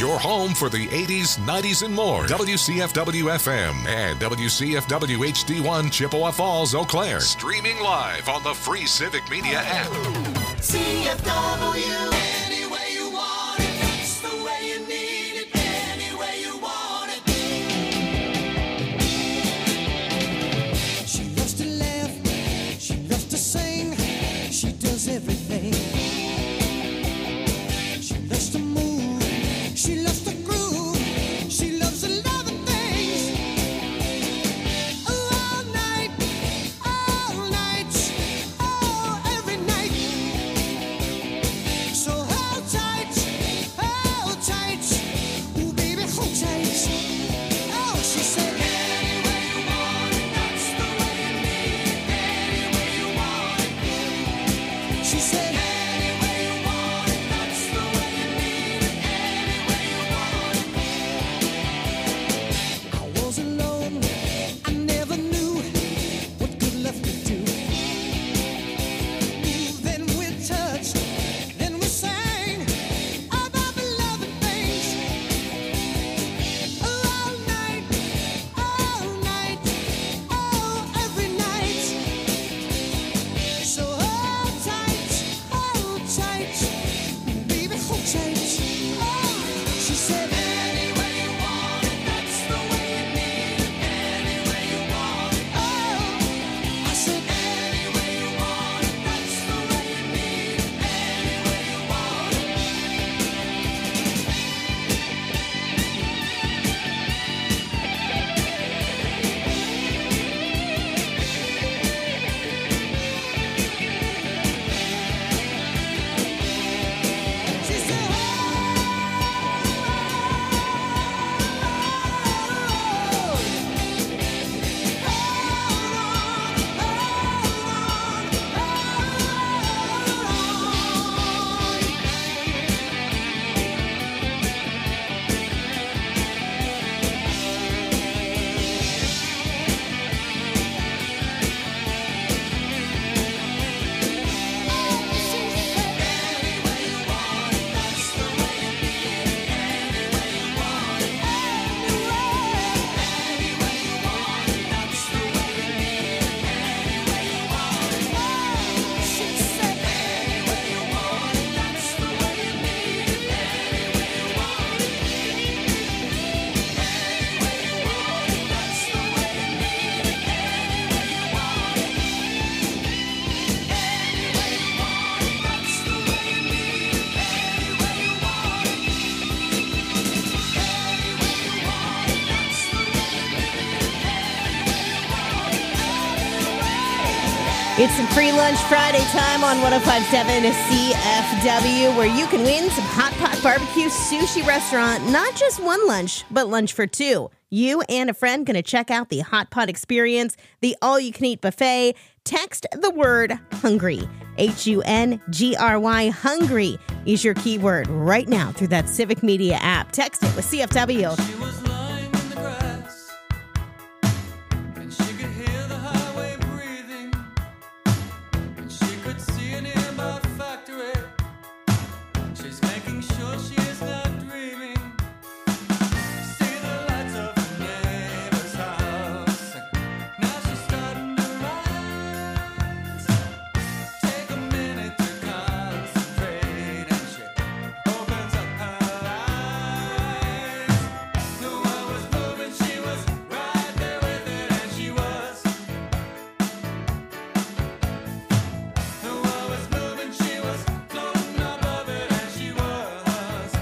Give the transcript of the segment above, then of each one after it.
Your home for the 80s, 90s, and more. WCFW-FM and WCFW HD1 Chippewa Falls, Eau Claire. Streaming live on the free Civic Media app. CFW. Any way you want it. That's the way you need it. Any way you want it. She loves to laugh. She loves to sing. She does everything. She loves to move. She loves to groove. She loves a lot of things. All night, oh, every night. So hold tight, ooh baby, hold tight. Oh, she said, any way you want it, that's the way you need it. Any way you want it. She said, any way you want it, that's the way you need it. Any way you want it. I was alone, I never knew what good love could do. Then we touched, then we sang about the love and things. All night, oh, every night. So hold tight, baby, hold tight. Oh, she said, any way you want it, that's the way you need it. Any way you want it. Oh, I said, any way you want it, that's the way you need it. Any way you want it. She said, It's some free lunch Friday time on 105.7 CFW, where you can win some Hot Pot Barbecue Sushi Restaurant. Not just one lunch, but lunch for two. You and a friend going to check out the Hot Pot Experience, the all-you-can-eat buffet. Text the word HUNGRY, HUNGRY, HUNGRY is your keyword right now through that Civic Media app. Text it with CFW. She was lying in the grass, and she could hear the highway breathing, and she could see a nearby factory. She's making sure she is not dreaming. See the lights of her neighbor's house. Now she's starting to rise. Take a minute to concentrate, and she opens up her eyes. The world was moving, she was right there with it, and she was. The world was moving, she was floating above it, and she was.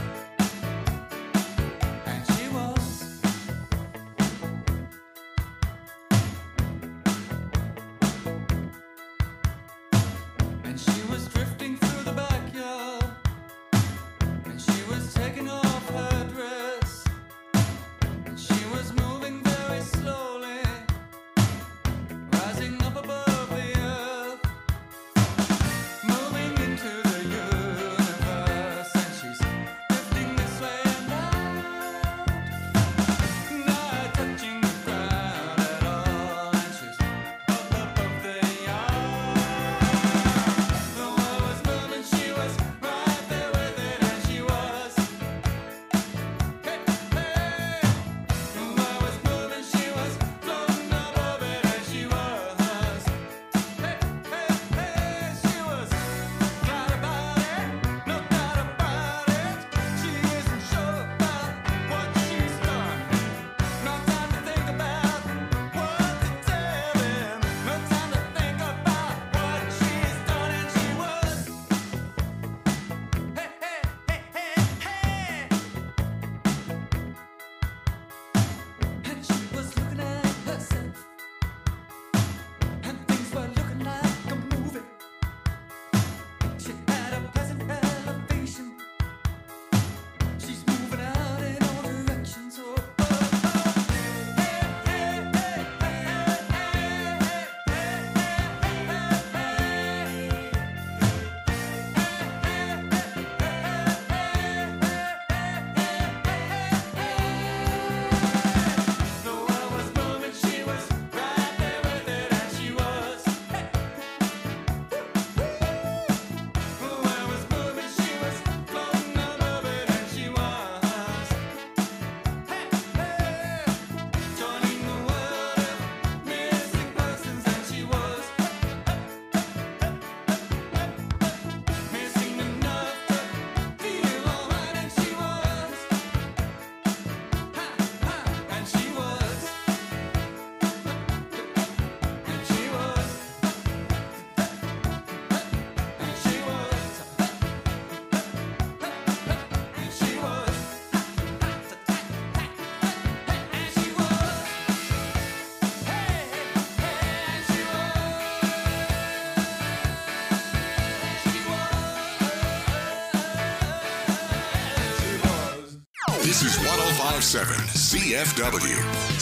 This is 105.7 CFW.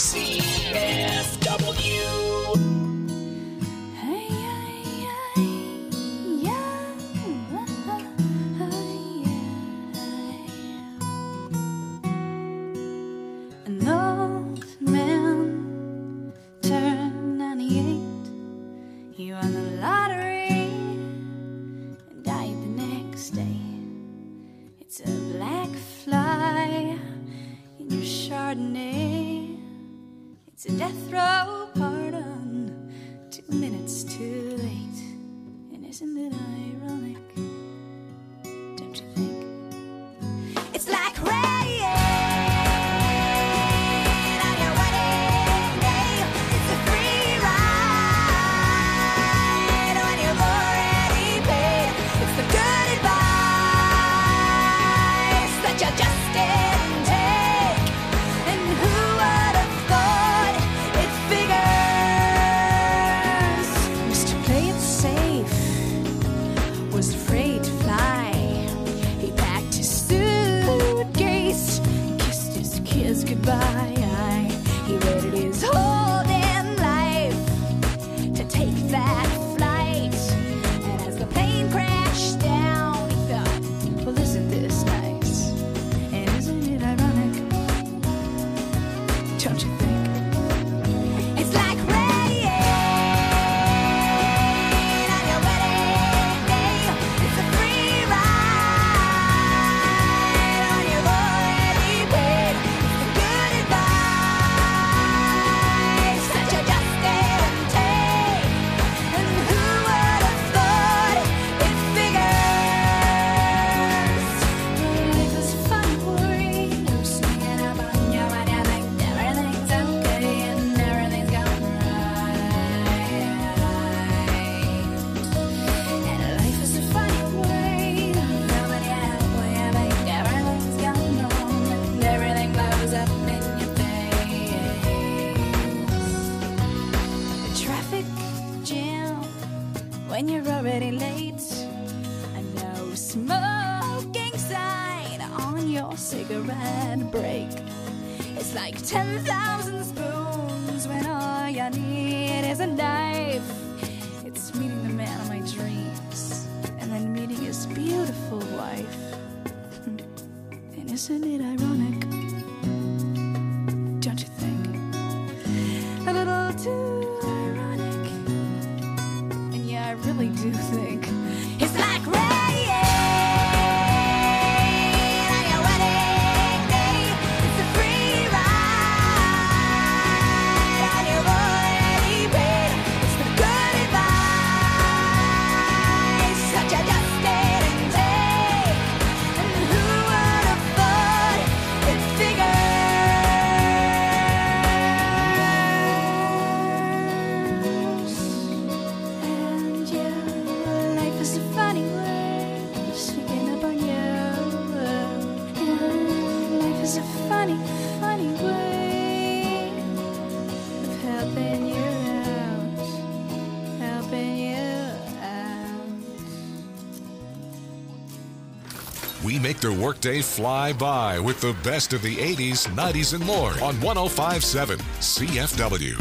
CFW. An old man turned 98. He won the lottery and died the next day. It's a black fly in your Chardonnay. It's a death row pardon, 2 minutes too late. And isn't it ironic? Don't you think? It's like rain. Goodbye. He waited his whole damn life to take that flight. And as the plane crashed down, he thought, well, isn't this nice? And isn't it ironic? Don't you think? It's like rain on your wedding day. It's a free ride on your already paid. When you're already late, a no smoking sign on your cigarette break. It's like 10,000 spoons when all you need is a knife. It's meeting the man of my dreams and then meeting his beautiful wife. And isn't it ironic? Don't you think? A little too I really do think it's like rain on your wedding day. It's a free ride on your already paid. It's the good advice that you just didn't take. And who would have thought it figured? Funny way of helping you out. We make their workday fly by with the best of the 80s, 90s, and more on 105.7 CFW.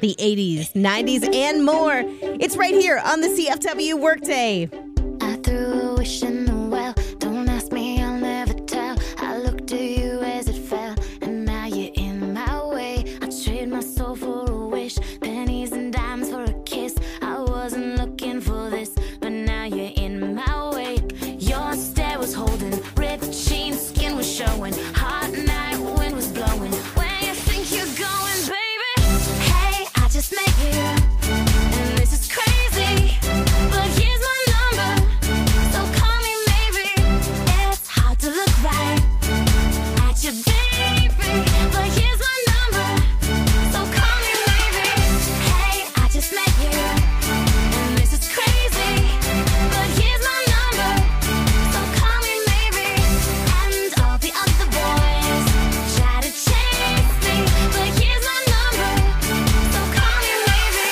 The 80s, 90s, and more. It's right here on the CFW Workday. I threw a wish in the well. Don't ask me, I'll never tell. I looked to you as it fell, and now you're in my way. I trade my soul for a wish, pennies and dimes for a kiss. I wasn't looking for this, but now you're in my way. Your stare was holding, ripped jeans, skin was showing. Hot night, wind was blowing. Where you think you're going, baby? Hey, I just met you, and this is crazy, but here's my number, so call me maybe. It's hard to look right at you, baby, but here's my number, so call me maybe. Hey, I just met you, and this is crazy, but here's my number, so call me maybe. And all the other boys try to chase me, but here's my number, so call me maybe.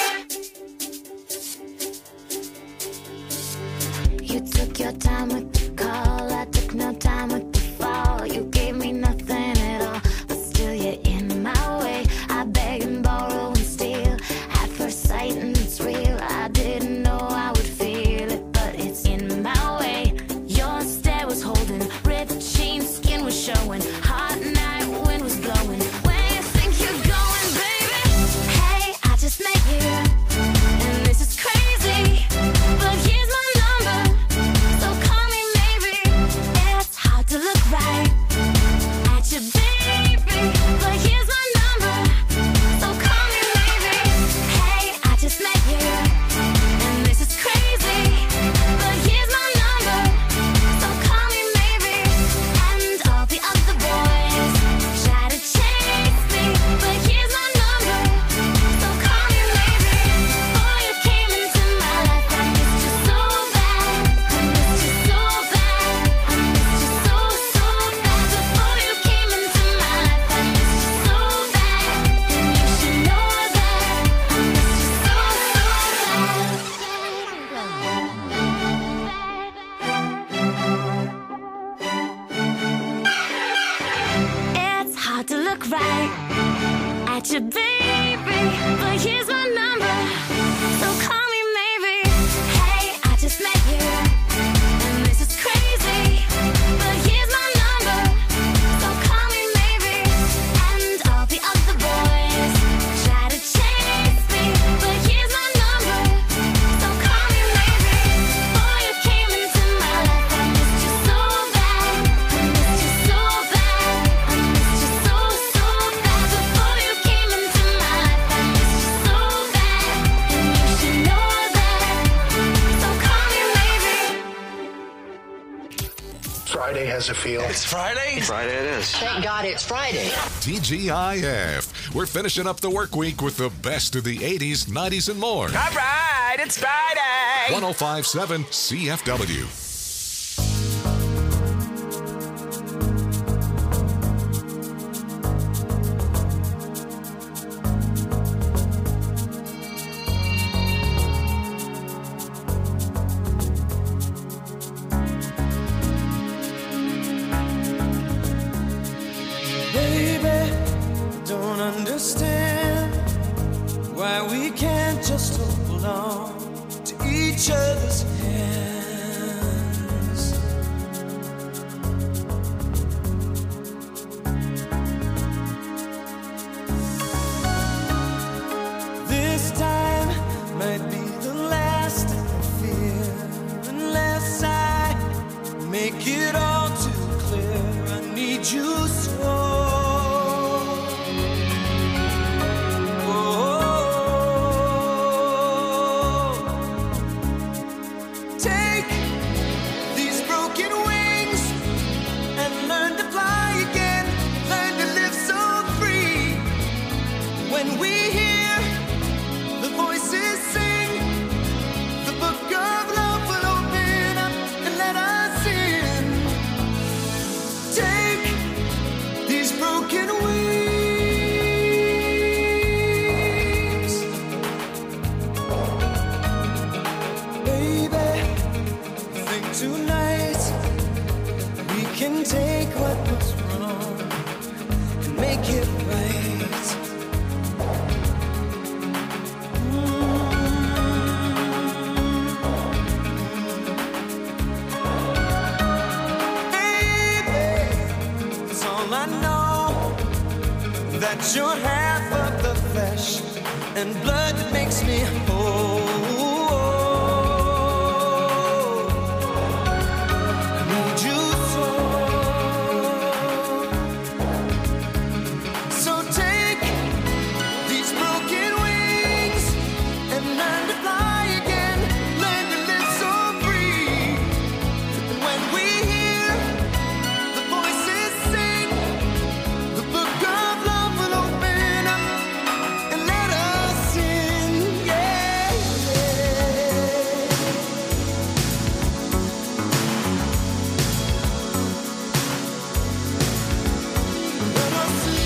You took your time with the call, I took no time with the fall. You gave me nothing at all, but still you're in my way. I beg and borrow and steal at first sight, and it's real. I didn't know I would feel it, but it's in my way. Your stare was holding, ripped jeans, skin was showing. Hot night, wind was blowing. Where you think you're going, baby? Hey, I just met you, and this is crazy, but here's my number, so call me maybe. It's hard to look right at you, baby, but here's my number, so call me maybe. Hey, I just met you, and this is crazy, but here's my number, so call me maybe. And all the other boys try to chase me, but here's my number, so call me maybe. Before you came into my life, I missed you so bad. I missed you so bad. I missed you so, so bad. Before you came into my life, I missed you so bad. And you should know that. I missed you so, bad. It's hard to look right at you, baby, but here's my number, so call me maybe. Hey, I just met you, and this is crazy, but here's my number, so call me maybe. And all the other boys try to chase me, but here's my number, so call me maybe. Before you came into my life, I missed you so bad. I missed you so bad. I missed you so, so bad. Before you came into my life, I missed you so bad. And you should know that, so call me maybe. Friday has a feel. It's Friday? Friday it is. Thank God it's Friday. TGIF. We're finishing up the work week with the best of the 80s, 90s, and more. All right, it's Friday. 1057 CFW. Baby, don't understand why we can't just hold on to each other's hands. This time might be the last I fear, unless I make it all too clear. I need you so. Take these broken wings and learn to fly again. Learn to live so free. When we hear the voices sing, the book of love will open up and let us in. Take these broken wings, baby. Think tonight we can take what was wrong and make it right. that you're half of the flesh and blood that makes me whole. I need you so take these broken wings and learn to fly again, learn to live so free. And when we hear the voices sing, the book of love will open up and let us in. Yeah, let us in.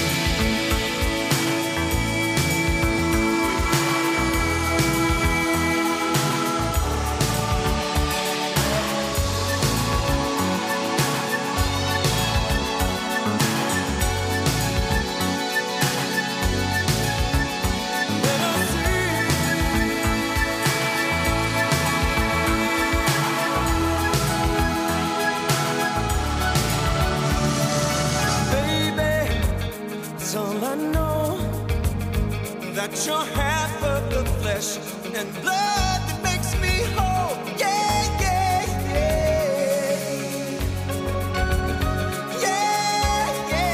Baby, it's all I know, that you're half of the flesh and blood that makes me whole. Yeah, yeah, yeah. Yeah,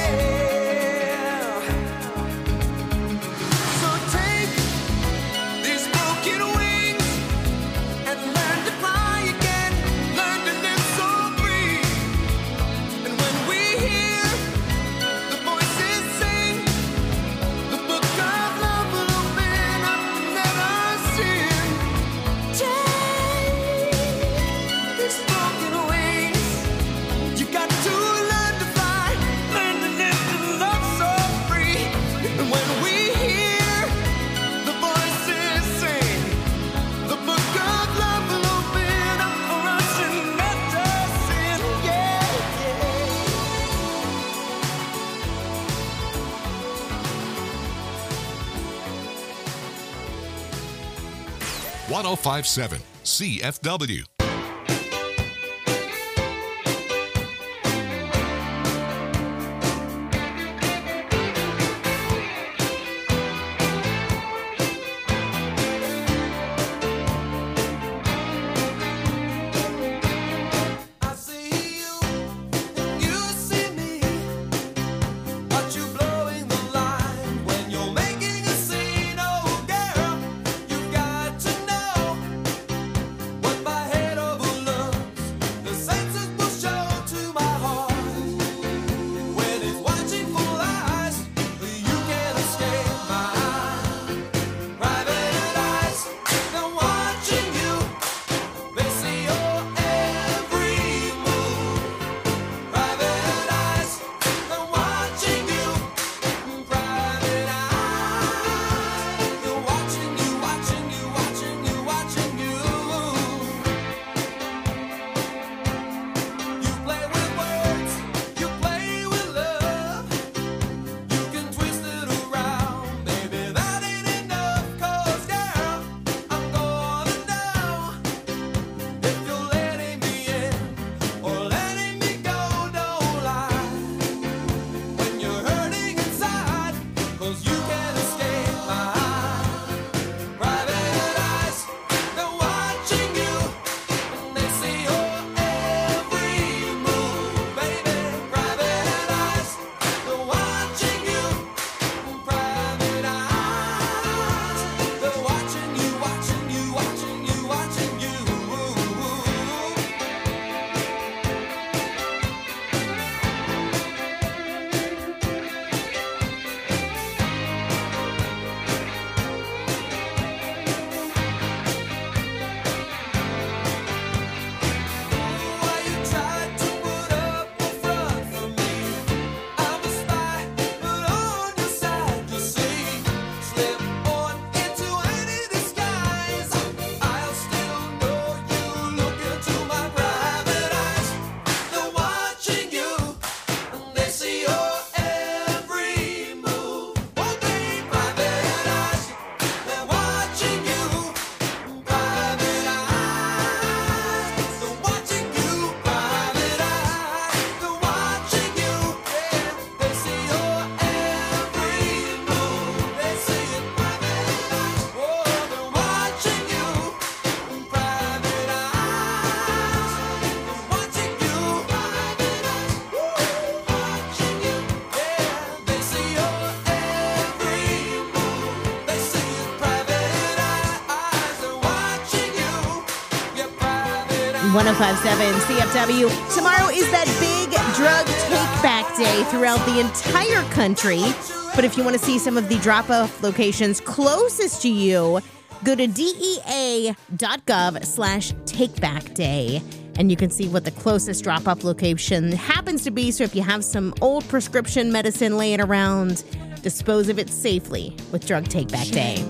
yeah. So take these broken wings and learn to fly again, learn to live so free. And when we hear the voices sing, the book of love will open up and let us in. Take these broken wings. You got to learn to fly, learn to live to love so free. And when we hear the voices sing, the book of love will open up for us and let us in. Yeah, yeah. 1057 CFW. I see you, you see me. Watch you blowing the line when you're making a scene. Oh, girl, you got to know what my head 105.7 CFW. Tomorrow is that big drug take-back day throughout the entire country. But if you want to see some of the drop-off locations closest to you, go to dea.gov/takebackday. And you can see what the closest drop-off location happens to be. So if you have some old prescription medicine laying around, dispose of it safely with Drug Take-Back Day.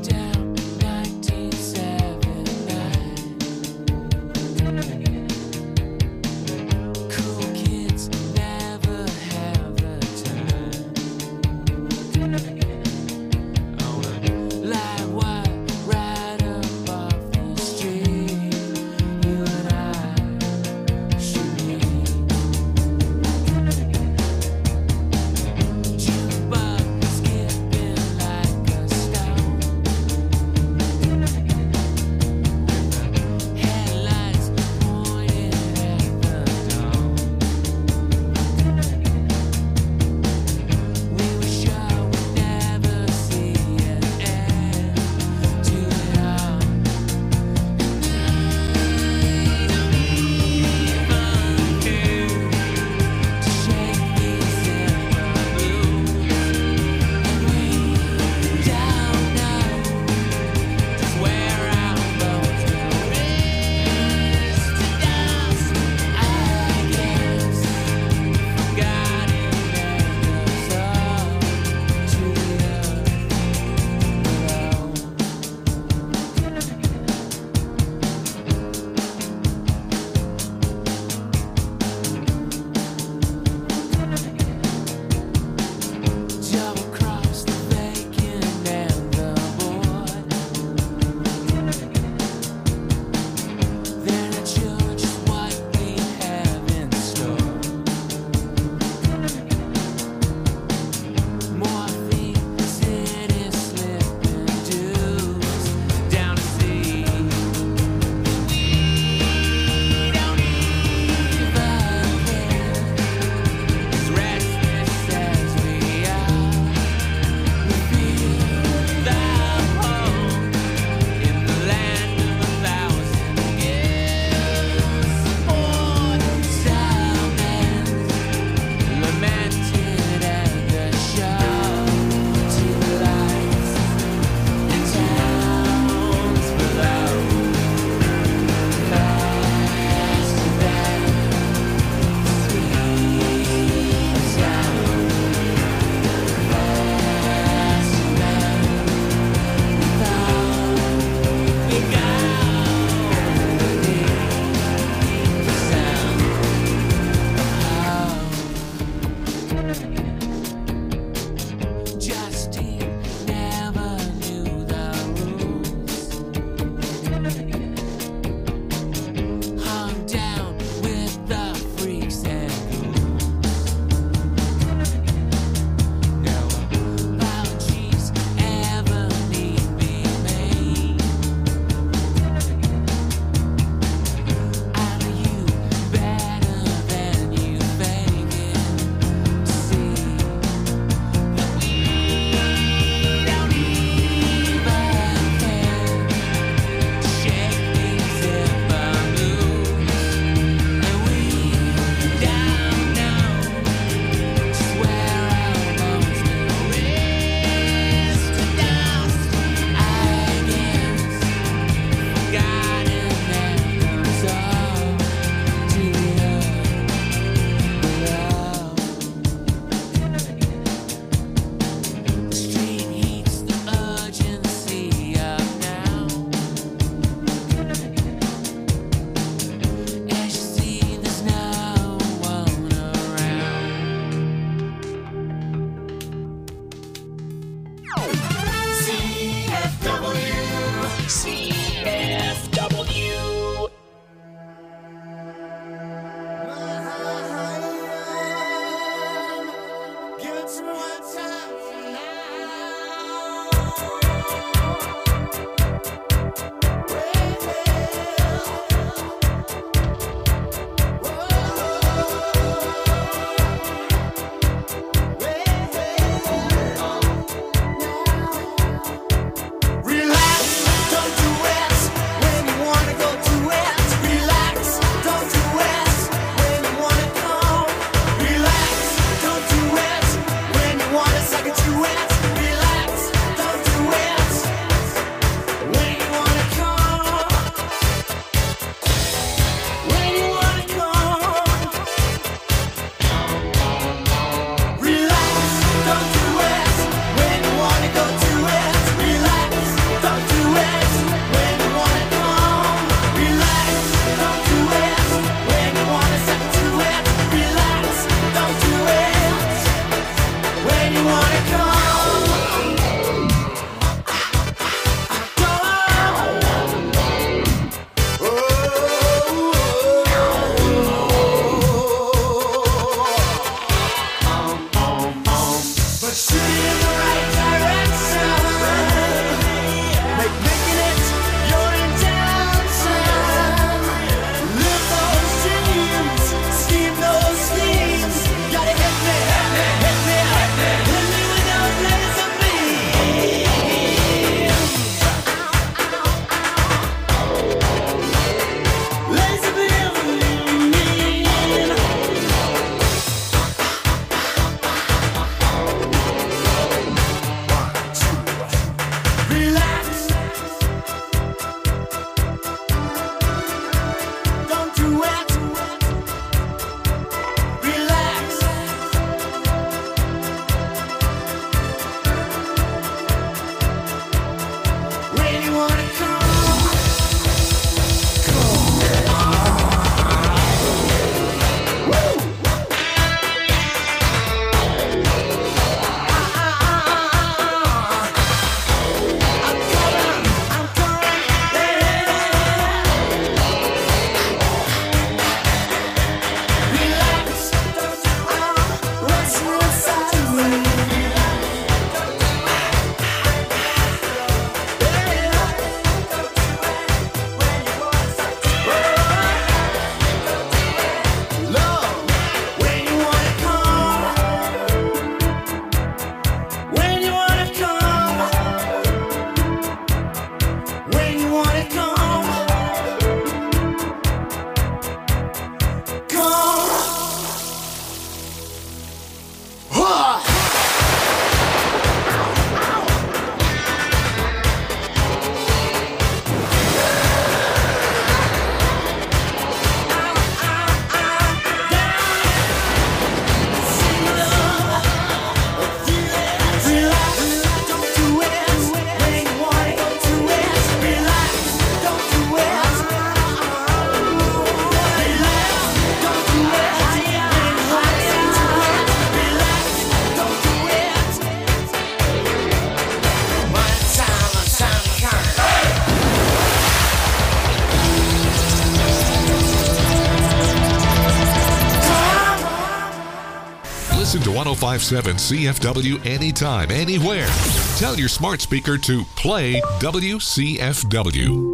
Listen to 105.7 CFW anytime, anywhere. Tell your smart speaker to play WCFW.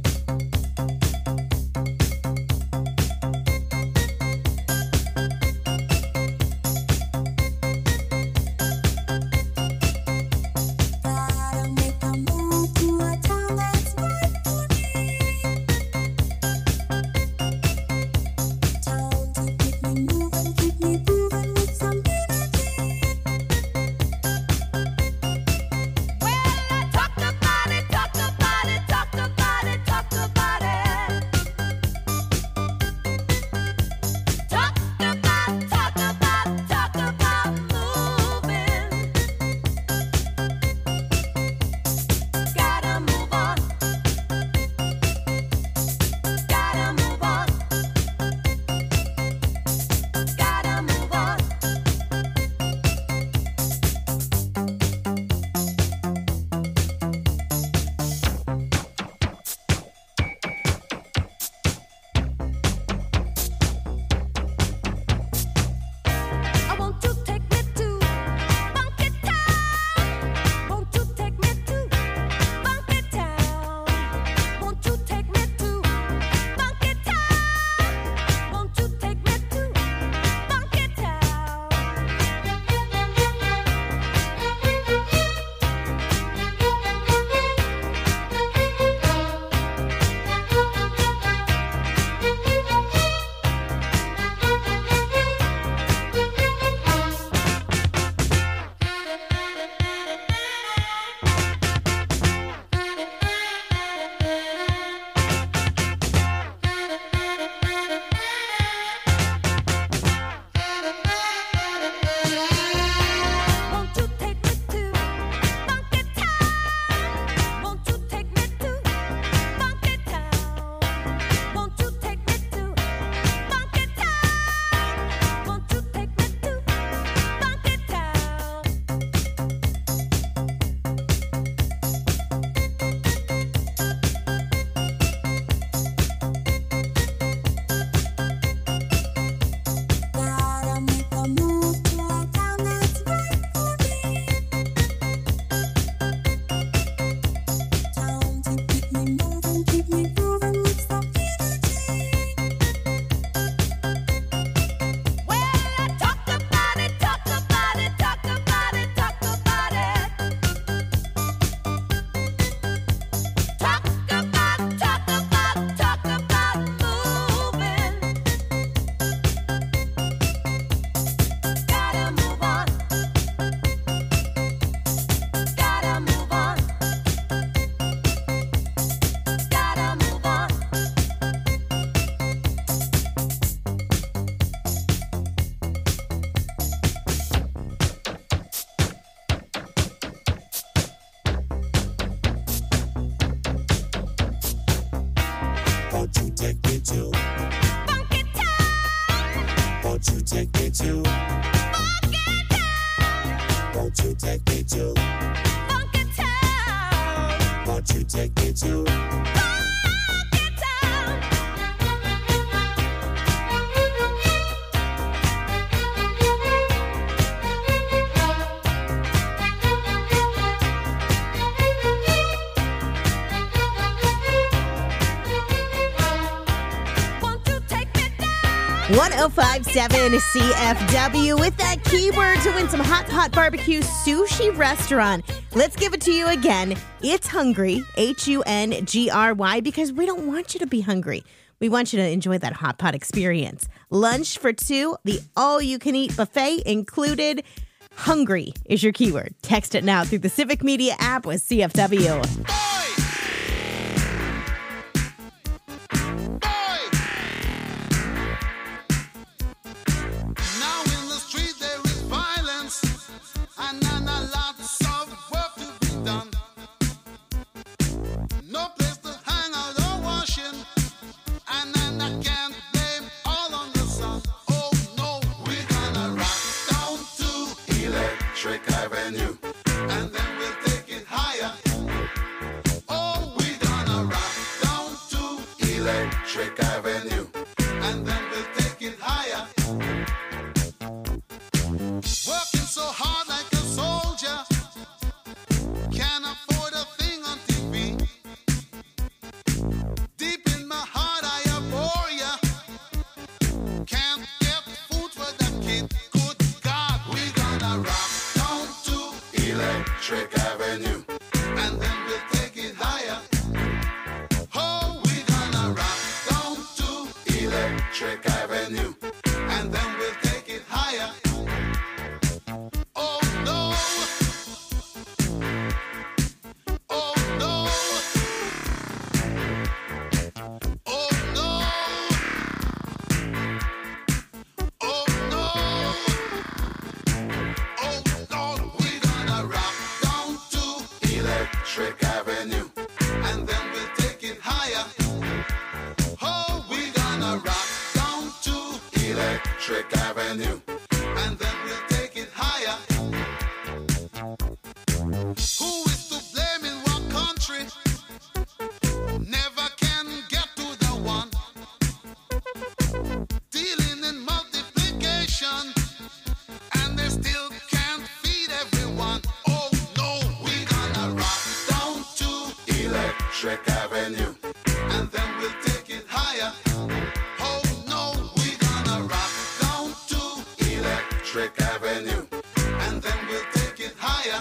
.057 CFW with that keyword to win some Hot Barbecue Sushi Restaurant. Let's give it to you again. It's Hungry, HUNGRY, because we don't want you to be hungry. We want you to enjoy that hot pot experience. Lunch for two, the all-you-can-eat buffet included. Hungry is your keyword. Text it now through the Civic Media app with CFW. Electric Avenue, and then we'll take it higher. Electric Avenue, and then we'll take it higher. Oh, we're gonna rock down to Electric Avenue, and then we'll take it higher. Oh no, oh no, oh no, oh no, oh no, we're gonna rock down to Electric Avenue, and then we'll take it higher. Oh, we're gonna rock down to Electric Avenue, and then we'll take it higher. Who is to blame in what country? Never can get to the one. Dealing in multiplication, and they still can't feed everyone. Oh no, we're gonna rock down to Electric Avenue, and then we'll take it higher. Oh no, we're gonna rock down to Electric Avenue, and then we'll take it higher.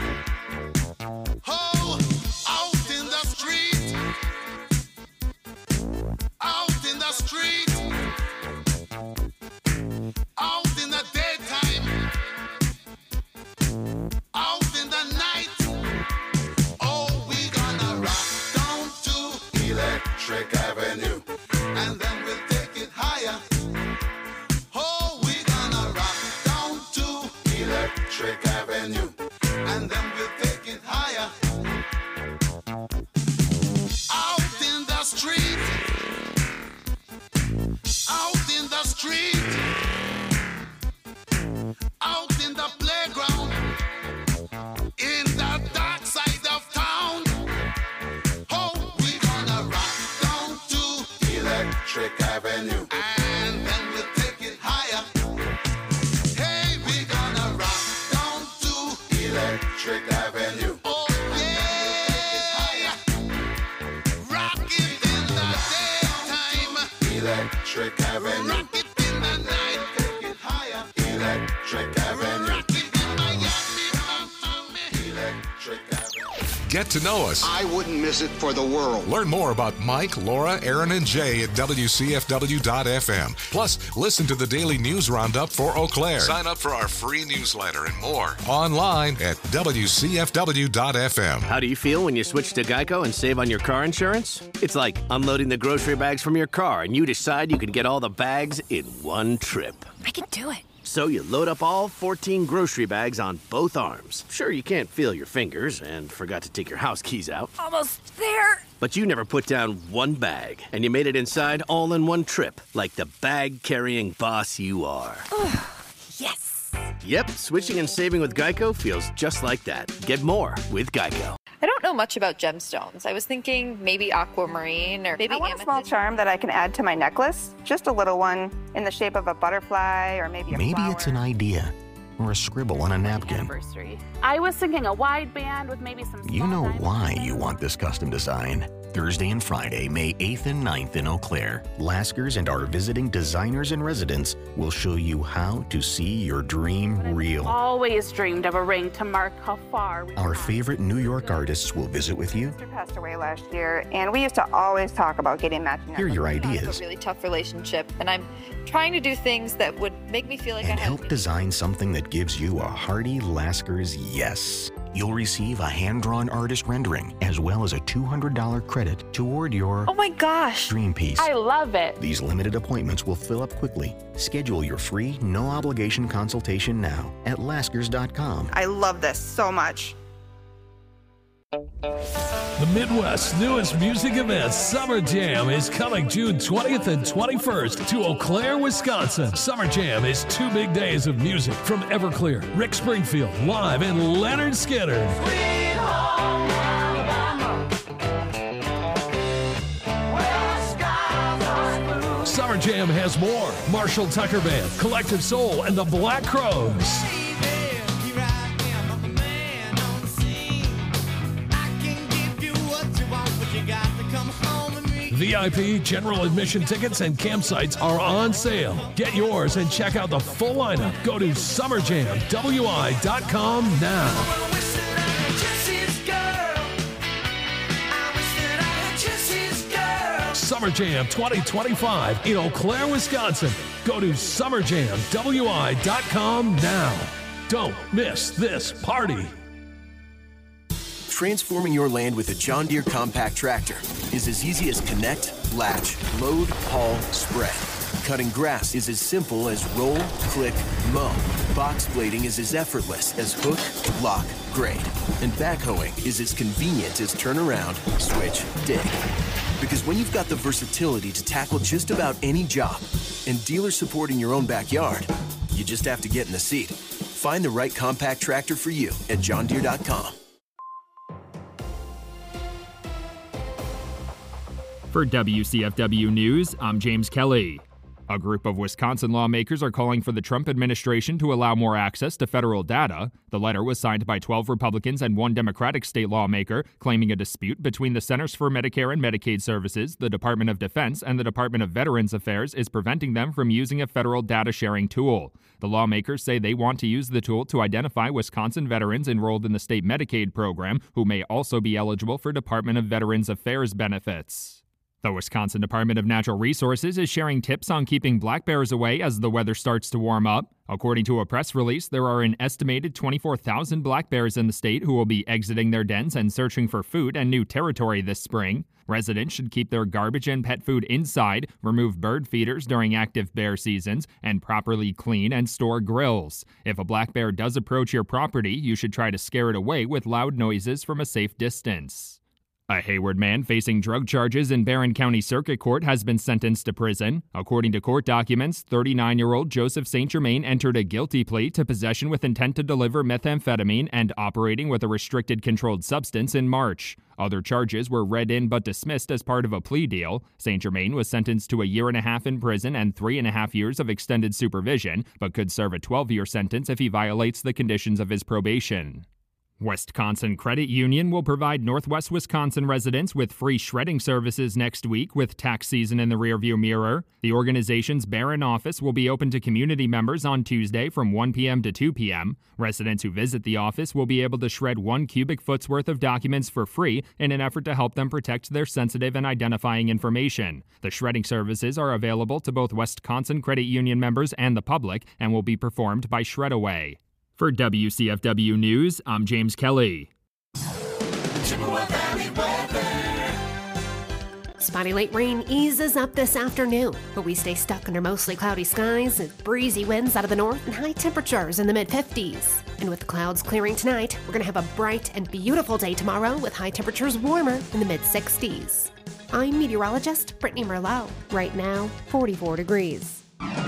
Oh, out in the street, out in the street, out in the daytime, out in the night. Oh, we gonna rock down to Electric Avenue, and then we'll take it higher. Oh, we gonna rock down to Electric Avenue, and then we'll take it higher. Out in the street, out in the street, out in the playground, in the dark side of town. Oh, we gonna rock down to Electric Avenue, and then we'll take it higher. Hey, we gonna rock down to Electric Avenue. Oh yeah, rock it in the daytime, Electric Avenue. Rock it in the night, take it higher, Electric Avenue. Rock it in Miami, Electric Avenue. Get to know us. I wouldn't miss it for the world. Learn more about Mike, Laura, Aaron, and Jay at WCFW.FM. Plus, listen to the daily news roundup for Eau Claire. Sign up for our free newsletter and more online at WCFW.FM. How do you feel when you switch to Geico and save on your car insurance? It's like unloading the grocery bags from your car and you decide you can get all the bags in one trip. I can do it. So you load up all 14 grocery bags on both arms. Sure, you can't feel your fingers and forgot to take your house keys out. Almost there. But you never put down one bag, and you made it inside all in one trip, like the bag-carrying boss you are. Yes. Yep, switching and saving with Geico feels just like that. Get more with Geico. I don't know much about gemstones. I was thinking maybe aquamarine or maybe I want a amethyst. small charm that I can add to my necklace. Just a little one in the shape of a butterfly or maybe a flower. It's an idea or a scribble on a napkin. Anniversary. I was thinking a wide band with maybe some. You know why you want this custom design. Thursday and Friday, May 8th and 9th in Eau Claire, Laskers and our visiting designers and residents will show you how to see your dream real. Always dreamed of a ring to mark how far we Our favorite New York artists will visit with you. My sister passed away last year, and we used to always talk about getting matching. Hear your It's ideas a really tough relationship, and I'm trying to do things that would make me feel like and I have. help design something that gives you a hearty Laskers yes. You'll receive a hand-drawn artist rendering as well as a $200 credit toward your Oh my gosh! dream piece. I love it. These limited appointments will fill up quickly. Schedule your free, no-obligation consultation now at Laskers.com. I love this so much. The Midwest's newest music event, Summer Jam, is coming June 20th and 21st to Eau Claire, Wisconsin. Summer Jam is 2 big days of music from Everclear, Rick Springfield, live, and Leonard Skinner. Sweet home Alabama, where the skies are blue. Summer Jam has more. Marshall Tucker Band, Collective Soul, and the Black Crows. VIP, general admission tickets, and campsites are on sale. Get yours and check out the full lineup. Go to summerjamwi.com now. Summer Jam 2025 in Eau Claire, Wisconsin. Go to summerjamwi.com now. Don't miss this party. Transforming your land with a John Deere compact tractor is as easy as connect, latch, load, haul, spread. Cutting grass is as simple as roll, click, mow. Box blading is as effortless as hook, lock, grade. And backhoeing is as convenient as turn around, switch, dig. Because when you've got the versatility to tackle just about any job and dealer support in your own backyard, you just have to get in the seat. Find the right compact tractor for you at johndeere.com. For WCFW News, I'm James Kelly. A group of Wisconsin lawmakers are calling for the Trump administration to allow more access to federal data. The letter was signed by 12 Republicans and 1 Democratic state lawmaker, claiming a dispute between the Centers for Medicare and Medicaid Services, the Department of Defense, and the Department of Veterans Affairs is preventing them from using a federal data sharing tool. The lawmakers say they want to use the tool to identify Wisconsin veterans enrolled in the state Medicaid program who may also be eligible for Department of Veterans Affairs benefits. The Wisconsin Department of Natural Resources is sharing tips on keeping black bears away as the weather starts to warm up. According to a press release, there are an estimated 24,000 black bears in the state who will be exiting their dens and searching for food and new territory this spring. Residents should keep their garbage and pet food inside, remove bird feeders during active bear seasons, and properly clean and store grills. If a black bear does approach your property, you should try to scare it away with loud noises from a safe distance. A Hayward man facing drug charges in Barron County Circuit Court has been sentenced to prison. According to court documents, 39-year-old Joseph St. Germain entered a guilty plea to possession with intent to deliver methamphetamine and operating with a restricted controlled substance in March. Other charges were read in but dismissed as part of a plea deal. St. Germain was sentenced to a 1.5 years in prison and 3.5 years of extended supervision, but could serve a 12-year sentence if he violates the conditions of his probation. Wisconsin Credit Union will provide Northwest Wisconsin residents with free shredding services next week with tax season in the rearview mirror. The organization's Barron office will be open to community members on Tuesday from 1 p.m. to 2 p.m. Residents who visit the office will be able to shred 1 cubic foot's worth of documents for free in an effort to help them protect their sensitive and identifying information. The shredding services are available to both Wisconsin Credit Union members and the public and will be performed by Shredaway. For WCFW News, I'm James Kelly. Spotty late rain eases up this afternoon, but we stay stuck under mostly cloudy skies with breezy winds out of the north and high temperatures in the mid-50s. And with the clouds clearing tonight, we're going to have a bright and beautiful day tomorrow with high temperatures warmer in the mid-60s. I'm meteorologist Brittany Merlot. Right now, 44 degrees.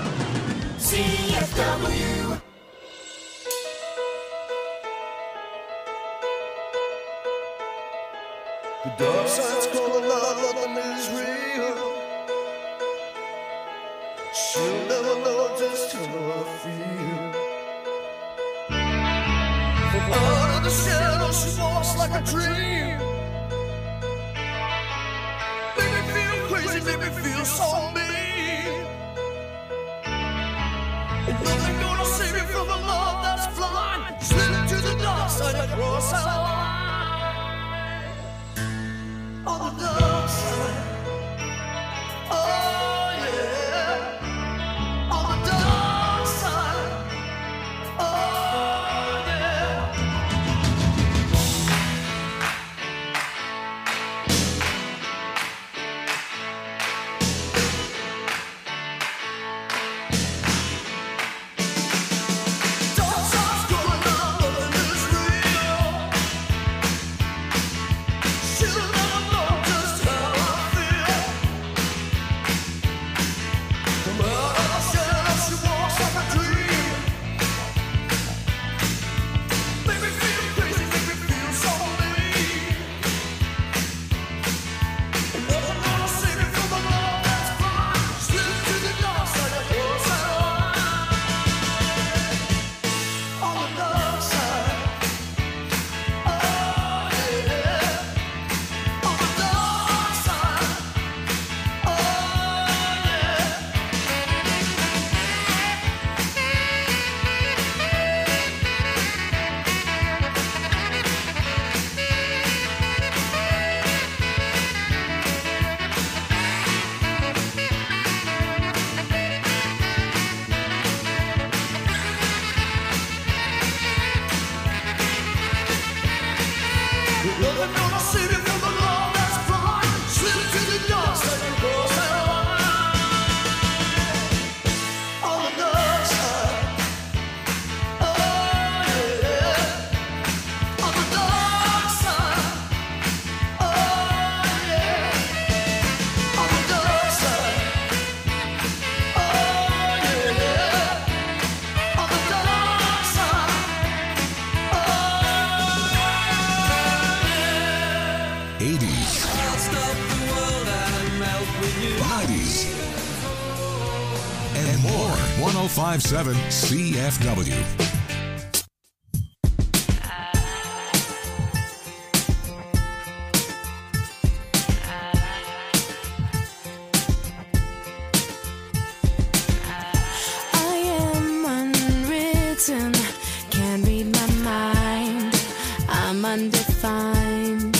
CFW. The dark side's calling out, nothing is real. She'll never know just how I feel. From out of the shadow, she walks like a dream. Make me feel crazy, make me feel so mean. Ain't nothing gonna save me from a love that's blind. Slip to the dark side across our line. On the dark side, oh yeah. On the dark side, oh yeah. Dark side's going on, nothing is real. 1057 CFW. Can't read my mind, I'm undefined.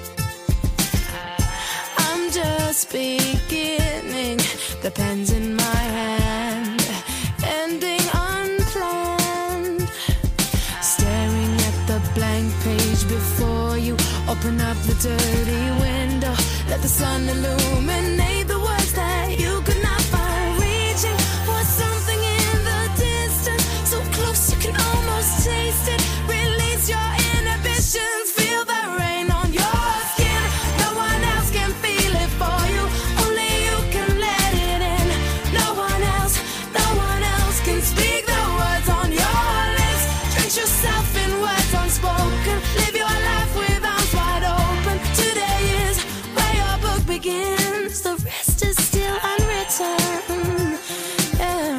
I'm just beginning, the pen's in my hand, ending unplanned. Staring at the blank page before you, open up the dirty window, let the sun illuminate the words that you could not find. Reaching for something in the distance, so close you can almost taste it. Release your inhibitions, feel the rain on your skin. No one else can feel it for you, only you can let it in. No one else can speak the words on your lips. Drench yourself in words unspoken, live your life with arms wide open. Today is where your book begins, the rest is still unwritten. Yeah.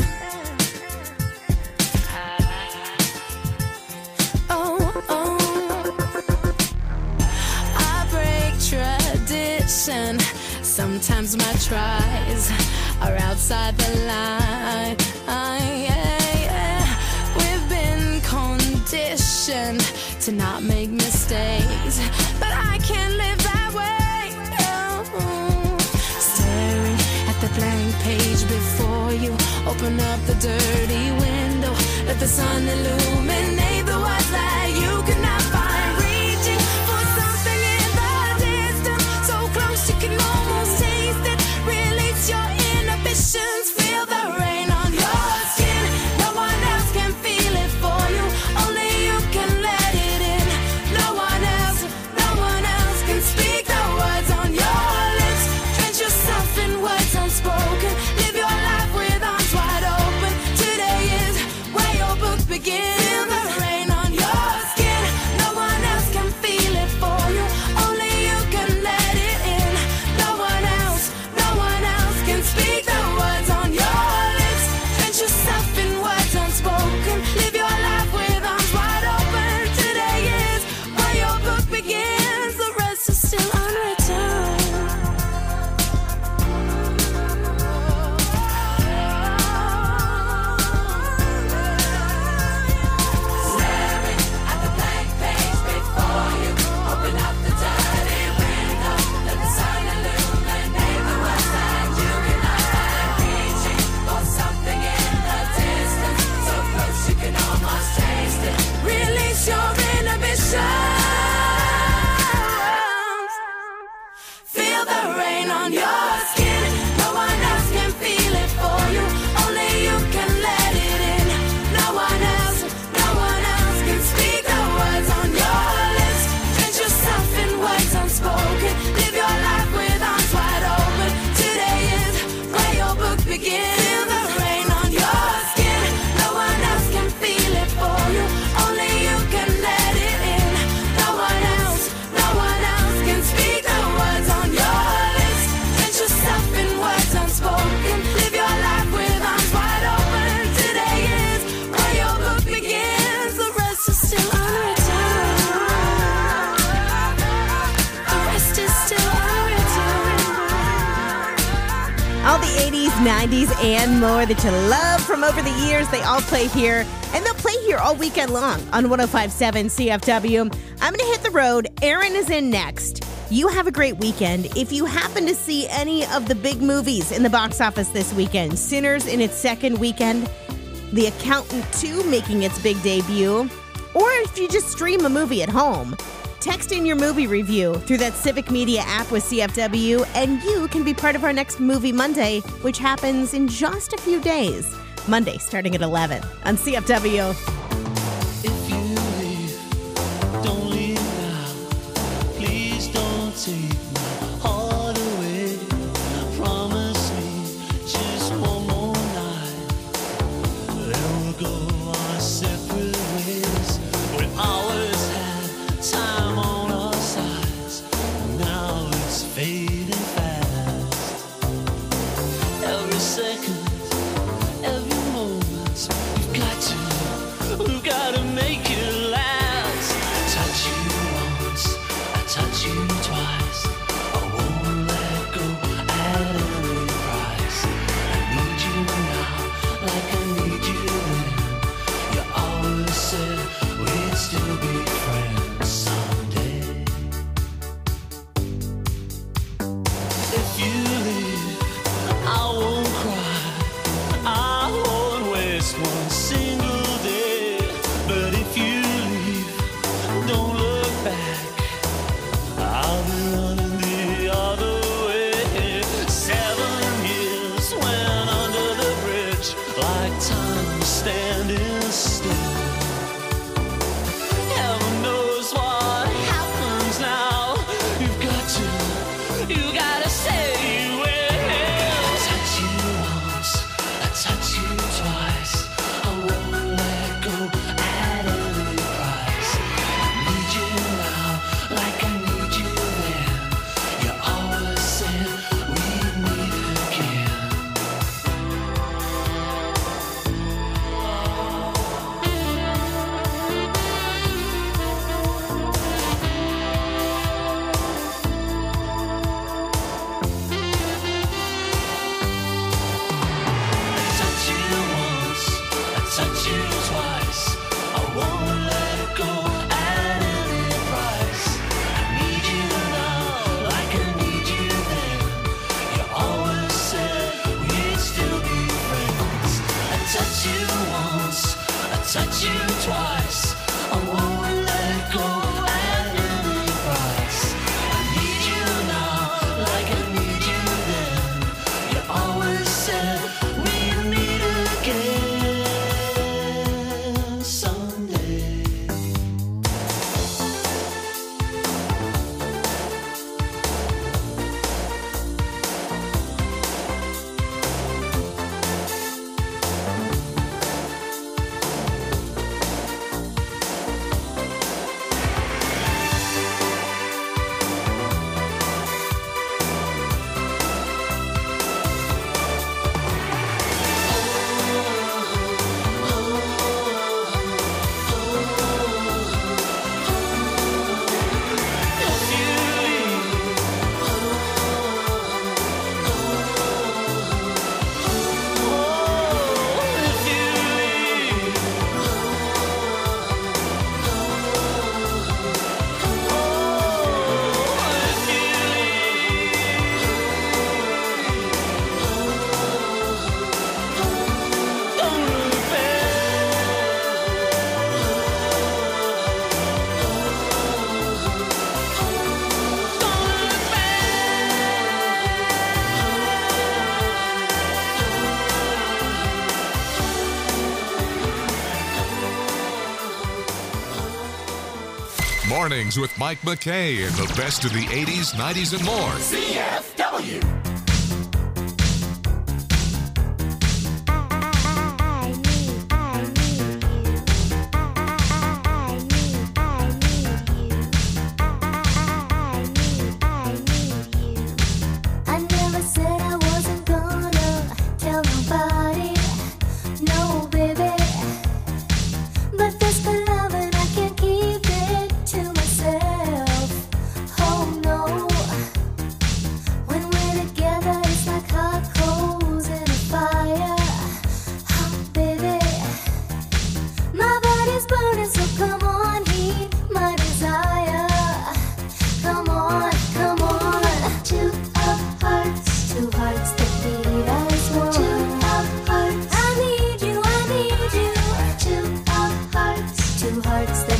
I break tradition. Sometimes my tries are outside the line. We've been conditioned to not make mistakes, but I can't live that way. No. Staring at the blank page before you, open up the dirty window, let the sun illuminate the words that you could not find. Reaching for something in the distance, so close you can almost taste it. Release your inhibitions, feel the rain on your skin. No one else can feel it for you, only you can let it in. No one else can speak the words on your lips. Drench yourself in words unspoken, live your life with arms wide open. Today is where your book begins. Feel the rain on your skin. No one else can feel it for you, only you can let it in. No one else can speak the words on your lips. Drench yourself in words unspoken, live your life with arms wide open. Today is where your book begins, the rest is still unwritten. Staring at the blank page before you, open up the dirty window, let the sun illuminate the words that you cannot find. Reaching for something in the distance, so close you can almost taste it. Release your inhibitions, feel the rain on your skin. No one else can feel it for you, only you can let it in. No one else can speak the words on your lips. Drench yourself in words unspoken, live your life with arms wide open. Today is where your book begins. Feel the rain on your skin. No one else can feel it for you, only you can let it in. No one else can speak the words on your lips. Drench yourself in words unspoken, live your life with arms wide open. Today is where your book begins, the rest is still unwritten. The rest is still unwritten. All the 80s, 90s, and more that you love from over the years, they all play here. And they'll play here all weekend long on 1057 CFW. I'm going to hit the road. Aaron is in next. You have a great weekend. If you happen to see any of the big movies in the box office this weekend, Sinners in its second weekend, The Accountant 2 making its big debut, or if you just stream a movie at home, text in your movie review through that Civic Media app with CFW, and you can be part of our next Movie Monday, which happens in just a few days. Monday, starting at 11 on CFW. If you leave, don't leave now. Please don't take my heart away. Promise me just one more night. Then we'll go our separate ways. We always had time on our sides. Now it's fading fast. Every second, every moment Who gotta make it last? Touch you once, I touch you twice. I won't let go at any price. I need you now, like I need you then. You always said we'd still be friends someday. If you leave, I won't cry. I won't waste one single day. But if you leave, don't look back. I'll be running the other way. 7 years went under the bridge, like time standing still. Heaven knows what happens now. You gotta say you will. Touch you once, I touch you twice. I won't let go at any price. I need you now, like I need you then. You always said we'd meet again. Touch you once, I touch you twice. I won't let go at any price. I need you now, like I need you then. You always said we'd still be friends. I touch you once, I touch you twice. I won't let go at any price. I need you now, like I need you then. You always said we'd meet again someday. Mornings with Mike McKay and the best of the 80s, 90s, and more. CFW. I never said I wasn't gonna tell nobody, no baby. But this good loving I can't keep it to myself. Oh no, when we're together it's like hot coals in a fire. Oh baby, my body's burning, so come on, heat my desire. Come on, come on. Two hearts that beat as one. Two hearts, I need you, I need you. Two hearts that